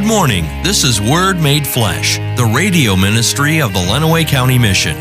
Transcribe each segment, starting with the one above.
morning. This is Word Made Flesh, the radio ministry of the Lenawee County Mission.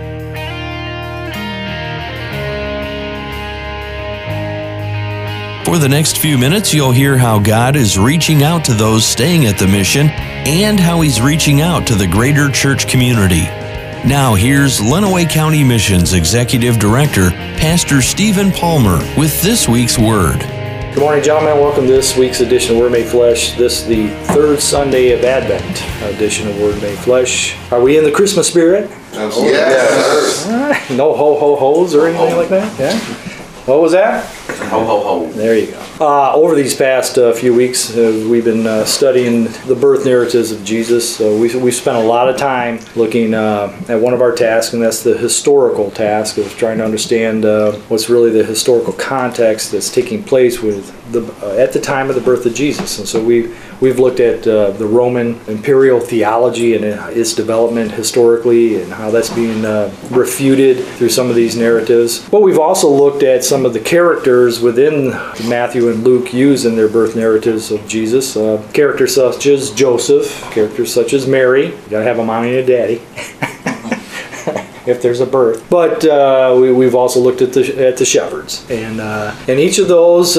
For the next few minutes, you'll hear how God is reaching out to those staying at the mission and how He's reaching out to the greater church community. Now, here's Lenawee County Mission's Executive Director, Pastor Stephen Palmer, with this week's Word. Good morning, gentlemen. Welcome to this week's edition of Word Made Flesh. This is the third Sunday of Advent edition of Word Made Flesh. Are we in the Christmas spirit? Absolutely. Yes. All right. No ho-ho-hos or anything like that? Yeah. What was that? Ho, ho, ho. There you go. Over these past few weeks, we've been studying the birth narratives of Jesus. We spent a lot of time looking at one of our tasks, and that's the historical task of trying to understand what's really the historical context that's taking place with at the time of the birth of Jesus. And so we've looked at the Roman imperial theology and its development historically and how that's being refuted through some of these narratives. But we've also looked at some of the characters within Matthew and Luke use in their birth narratives of Jesus. Characters such as Joseph, characters such as Mary. You gotta have a mommy and a daddy. If there's a birth. But we've also looked at the shepherds, and each of those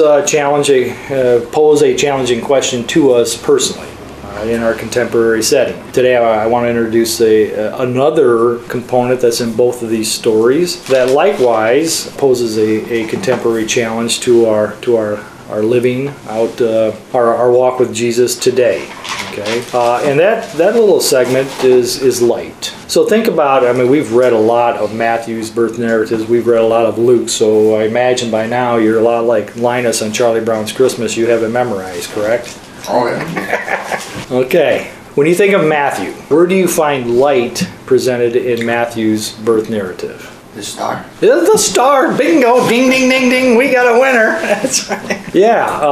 pose a challenging question to us personally in our contemporary setting. Today I want to introduce another component that's in both of these stories that likewise poses a contemporary challenge to our living out our walk with Jesus today. Okay, and that little segment is light. So think about it. I mean, we've read a lot of Matthew's birth narratives. We've read a lot of Luke. So I imagine by now you're a lot like Linus on Charlie Brown's Christmas. You have it memorized, correct? Oh, yeah. Okay. When you think of Matthew, where do you find light presented in Matthew's birth narrative? The star. The star. Bingo. Ding, ding, ding, ding. We got a winner. That's right. Yeah.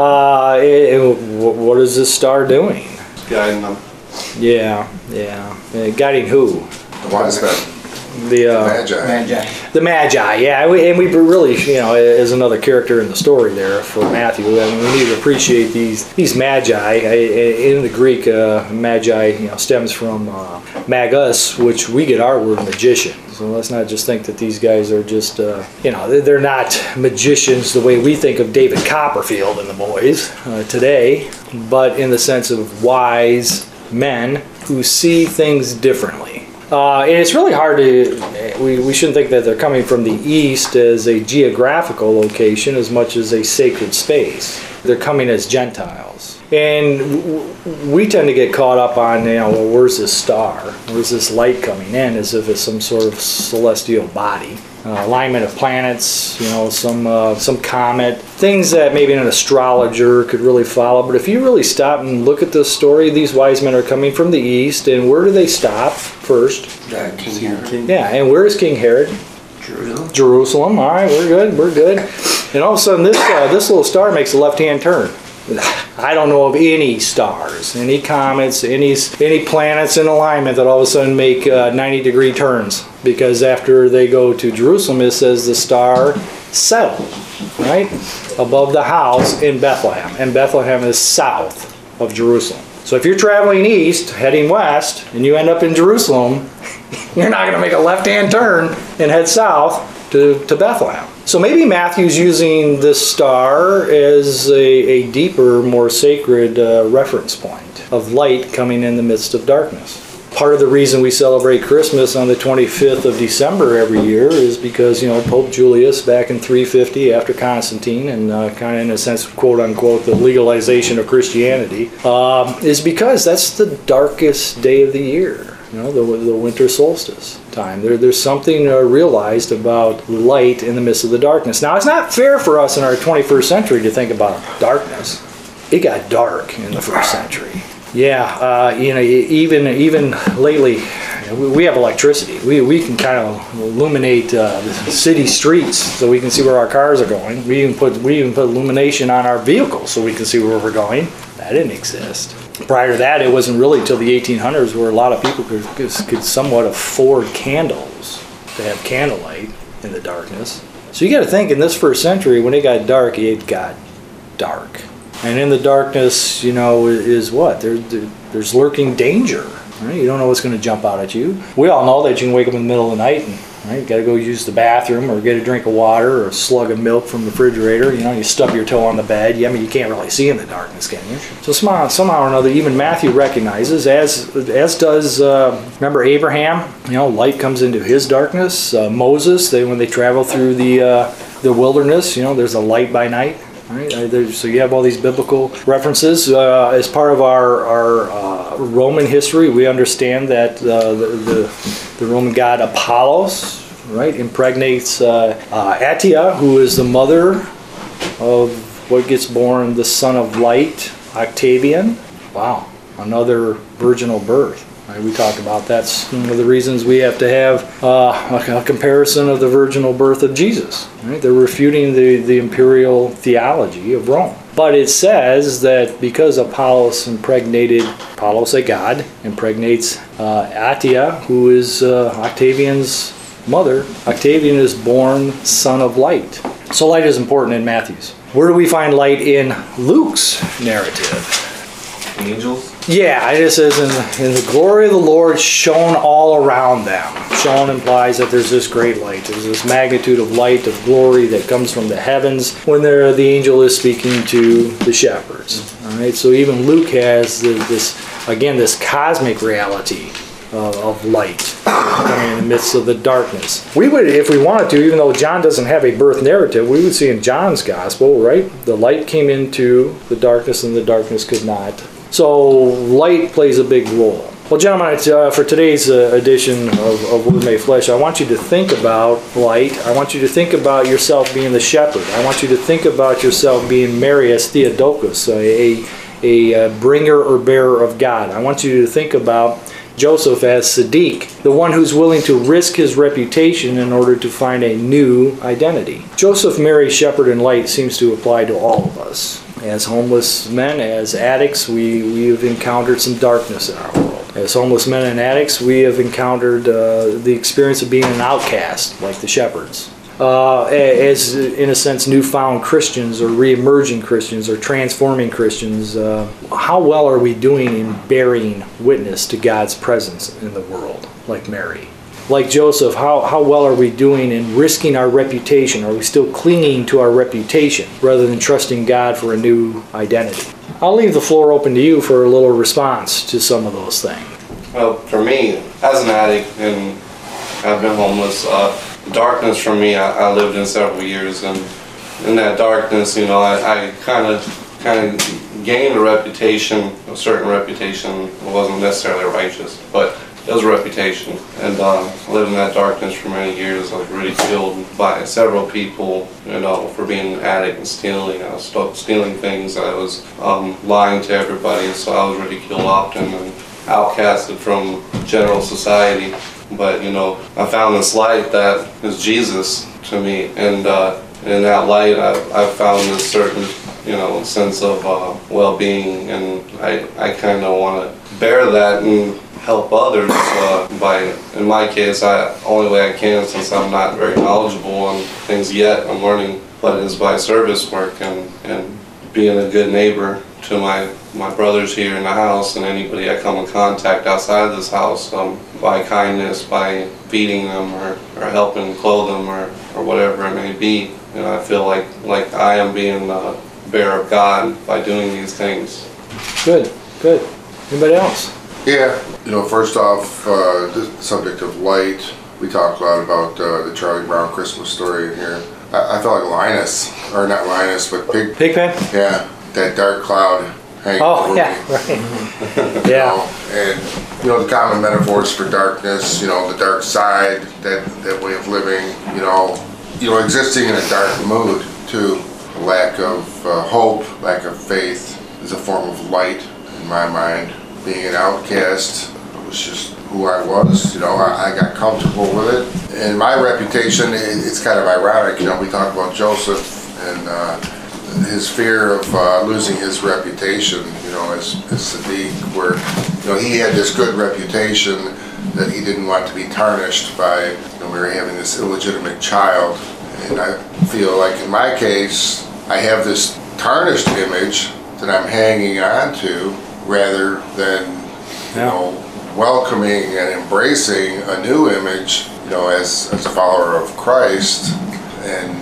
What is this star doing? Guiding them. Yeah. Guiding who? The wise men. The Magi. The Magi, yeah, and we really, as another character in the story there for Matthew, I mean, we need to appreciate these Magi. In the Greek, Magi, stems from magus, which we get our word magician. So let's not just think that these guys are just, they're not magicians the way we think of David Copperfield and the boys today, but in the sense of wise men who see things differently. And it's really hard we shouldn't think that they're coming from the east as a geographical location as much as a sacred space. They're coming as Gentiles. And we tend to get caught up on, well, where's this star? Where's this light coming in, as if it's some sort of celestial body. Alignment of planets, some comet, things that maybe an astrologer could really follow. But if you really stop and look at this story, these wise men are coming from the east, and where do they stop first? King Herod. Yeah, and where is King Herod? Jerusalem. All right, we're good. And all of a sudden, this little star makes a left-hand turn. I don't know of any stars, any comets, any planets in alignment that all of a sudden make 90-degree turns. Because after they go to Jerusalem, it says the star settled, right, above the house in Bethlehem. And Bethlehem is south of Jerusalem. So if you're traveling east, heading west, and you end up in Jerusalem, you're not going to make a left-hand turn and head south to Bethlehem. So maybe Matthew's using this star as a deeper, more sacred reference point of light coming in the midst of darkness. Part of the reason we celebrate Christmas on the 25th of December every year is because, Pope Julius back in 350 after Constantine and kind of in a sense, quote unquote, the legalization of Christianity, is because that's the darkest day of the year. The winter solstice time. There's something realized about light in the midst of the darkness. Now, it's not fair for us in our 21st century to think about darkness. It got dark in the first century. Yeah, even lately, we have electricity. We can kind of illuminate the city streets so we can see where our cars are going. We even put illumination on our vehicles so we can see where we're going. That didn't exist. Prior to that, it wasn't really till the 1800s where a lot of people could somewhat afford candles to have candlelight in the darkness. So you got to think in this first century, when it got dark, And in the darkness, is what? There's lurking danger. Right? You don't know what's going to jump out at you. We all know that you can wake up in the middle of the night and you got to go use the bathroom or get a drink of water or a slug of milk from the refrigerator. You stub your toe on the bed. I mean, you can't really see in the darkness, can you? So somehow or another, even Matthew recognizes, as does, remember Abraham? Light comes into his darkness. Moses, when they travel through the wilderness, there's a light by night. Right? So you have all these biblical references. As part of our Roman history, we understand that the Roman god Apollos, right, impregnates Atia, who is the mother of what gets born, the son of light, Octavian. Wow, another virginal birth. Right, we talked about that's one of the reasons we have to have a comparison of the virginal birth of Jesus. Right? They're refuting the imperial theology of Rome. But it says that because Apollos, a god, impregnates Atia, who is Octavian's mother, Octavian is born son of light. So light is important in Matthew's. Where do we find light in Luke's narrative? Angels? Yeah, it says in the glory of the Lord shone all around them. Shone implies that there's this great light. There's this magnitude of light, of glory that comes from the heavens when the angel is speaking to the shepherds. All right, so even Luke has this cosmic reality of light coming in the midst of the darkness. We would, if we wanted to, even though John doesn't have a birth narrative, we would see in John's gospel, right? The light came into the darkness and the darkness could not. So light plays a big role. Well, gentlemen, for today's edition of Word Made Flesh, I want you to think about light. I want you to think about yourself being the shepherd. I want you to think about yourself being Mary as Theotokos, a bringer or bearer of God. I want you to think about Joseph as Sadiq, the one who's willing to risk his reputation in order to find a new identity. Joseph, Mary, shepherd, and light seems to apply to all of us. As homeless men, as addicts, we have encountered some darkness in our world. As homeless men and addicts, we have encountered the experience of being an outcast, like the shepherds. As, in a sense, newfound Christians or re-emerging Christians or transforming Christians, how well are we doing in bearing witness to God's presence in the world, like Mary? Like Joseph, how well are we doing in risking our reputation? Are we still clinging to our reputation rather than trusting God for a new identity? I'll leave the floor open to you for a little response to some of those things. Well, for me, as an addict, and I've been homeless, darkness for me, I lived in several years, and in that darkness, I kind of gained a certain reputation. It wasn't necessarily righteous, but it was a reputation. And I lived in that darkness for many years. I was ridiculed by several people, for being an addict and stealing. I was stealing things. I was lying to everybody, so I was ridiculed often and outcasted from general society. But, I found this light that is Jesus to me. And in that light, I found this certain, sense of well-being. And I kind of want to bear that and help others in my case, only way I can, since I'm not very knowledgeable on things yet, I'm learning what it is by service work and being a good neighbor to my brothers here in the house and anybody I come in contact outside of this house, by kindness, by feeding them or helping clothe them or whatever it may be. I feel like I am being a bearer of God by doing these things. Good. Anybody else? Yeah, first off, the subject of light, we talked a lot about the Charlie Brown Christmas story in here. I felt like Linus, or not Linus, but Pigpen? Yeah, that dark cloud hanging over yeah, me. right. Yeah. And, the common metaphors for darkness, the dark side, that way of living, existing in a dark mood, too. Lack of hope, lack of faith is a form of light in my mind. Being an outcast was just who I was, I got comfortable with it. And my reputation, it's kind of ironic, we talk about Joseph and his fear of losing his reputation, as Sadiq, where, he had this good reputation that he didn't want to be tarnished by, Mary having this illegitimate child. And I feel like in my case, I have this tarnished image that I'm hanging on to rather than, welcoming and embracing a new image, as a follower of Christ. And,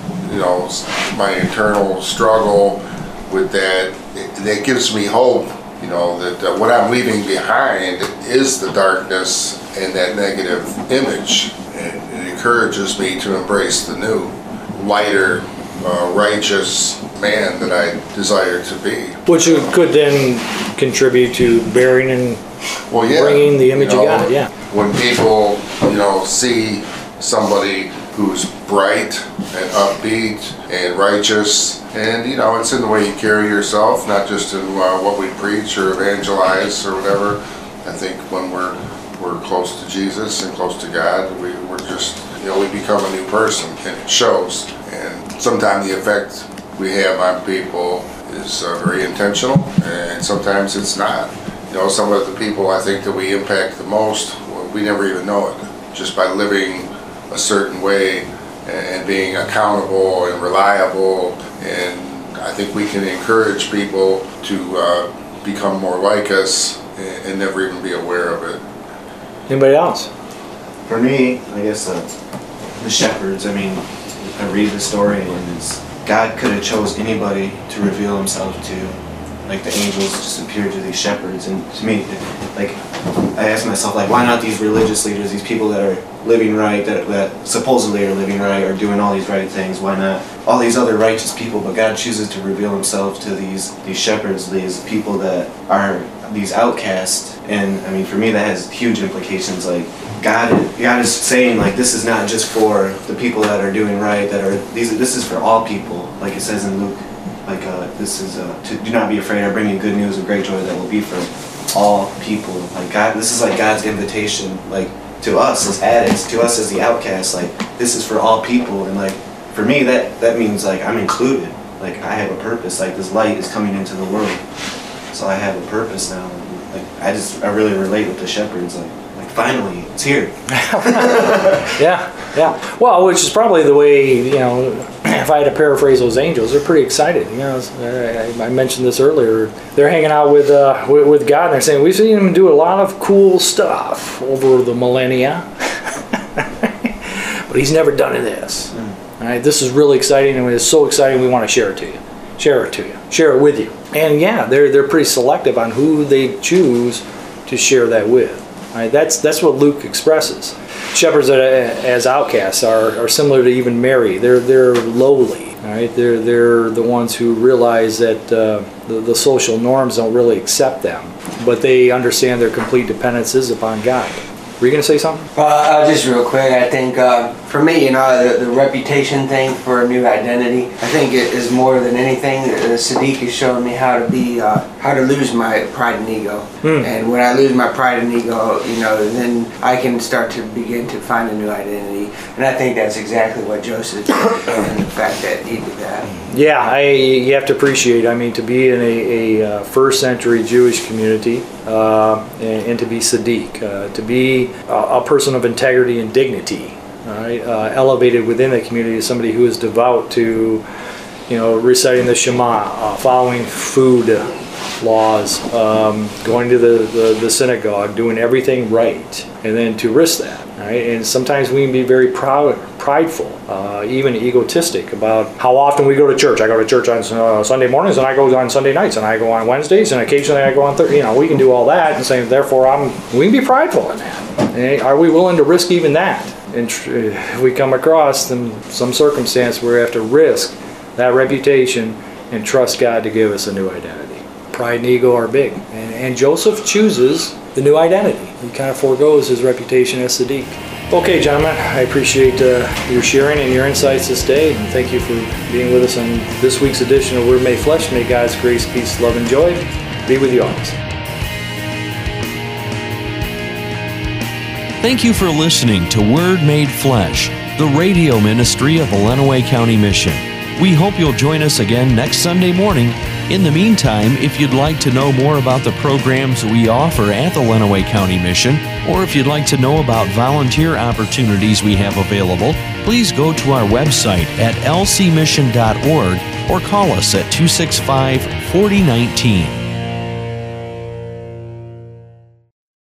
my internal struggle with that gives me hope, that what I'm leaving behind is the darkness and that negative image. And it encourages me to embrace the new, lighter, righteous man that I desire to be. Which could then contribute to bearing and bringing the image of God, yeah. When people, see somebody who's bright and upbeat and righteous, and, it's in the way you carry yourself, not just in what we preach or evangelize or whatever. I think when we're close to Jesus and close to God, we're just, we become a new person, and it shows. And sometimes the effect we have on people is very intentional, and sometimes it's not. Some of the people I think that we impact the most, we never even know it, just by living a certain way and being accountable and reliable. And I think we can encourage people to become more like us and never even be aware of it. Anybody else? For me, I guess the shepherds. I mean, I read the story, and God could have chose anybody to reveal himself to. Like, the angels just appeared to these shepherds, and to me, I asked myself, why not these religious leaders, these people that are living right, that supposedly are living right, are doing all these right things? Why not all these other righteous people? But God chooses to reveal himself to these shepherds, these people that are these outcasts. And I mean, for me, that has huge implications. God is saying, this is not just for the people that are doing right, this is for all people, like it says in Luke. This is to do not be afraid. I bring you good news of great joy that will be for all people. This is God's invitation, to us as addicts, to us as the outcasts. This is for all people, and for me that means I'm included. I have a purpose. This light is coming into the world, so I have a purpose now. I really relate with the shepherds. Finally, it's here. Yeah. Well, which is probably the way, if I had to paraphrase those angels, they're pretty excited. I mentioned this earlier. They're hanging out with God, and they're saying, we've seen him do a lot of cool stuff over the millennia, but he's never done this. All right, this is really exciting, and it's so exciting we want to share it to you. Share it with you. And they're pretty selective on who they choose to share that with. Right, that's what Luke expresses. Shepherds as outcasts are similar to even Mary. They're lowly. Right? They're the ones who realize that the social norms don't really accept them, but they understand their complete dependence is upon God. Were you going to say something? Just real quick, I think for me, the reputation thing for a new identity, I think it is more than anything. Sadiq is showing me how to lose my pride and ego. And when I lose my pride and ego, then I can start to begin to find a new identity. And I think that's exactly what Joseph did, and the fact that he did that. Yeah, you have to appreciate, to be in a first century Jewish community and to be Sadiq, to be a person of integrity and dignity, right? Elevated within the community as somebody who is devout to, reciting the Shema, following food laws, going to the synagogue, doing everything right, and then to risk that. Right? And sometimes we can be very prideful, even egotistic about how often we go to church. I go to church on Sunday mornings, and I go on Sunday nights, and I go on Wednesdays, and occasionally I go on Thursday. We can do all that and say, therefore, we can be prideful in that. And are we willing to risk even that? And if we come across some circumstance where we have to risk that reputation and trust God to give us a new identity. Pride and ego are big. And Joseph chooses the new identity. He kind of forgoes his reputation as Sadiq. Okay, gentlemen, I appreciate your sharing and your insights this day, and thank you for being with us on this week's edition of Word Made Flesh. May God's grace, peace, love, and joy be with you always. Thank you for listening to Word Made Flesh, the radio ministry of the Lenawee County Mission. We hope you'll join us again next Sunday morning In the meantime, if you'd like to know more about the programs we offer at the Lenawee County Mission, or if you'd like to know about volunteer opportunities we have available, please go to our website at lcmission.org or call us at 265-4019.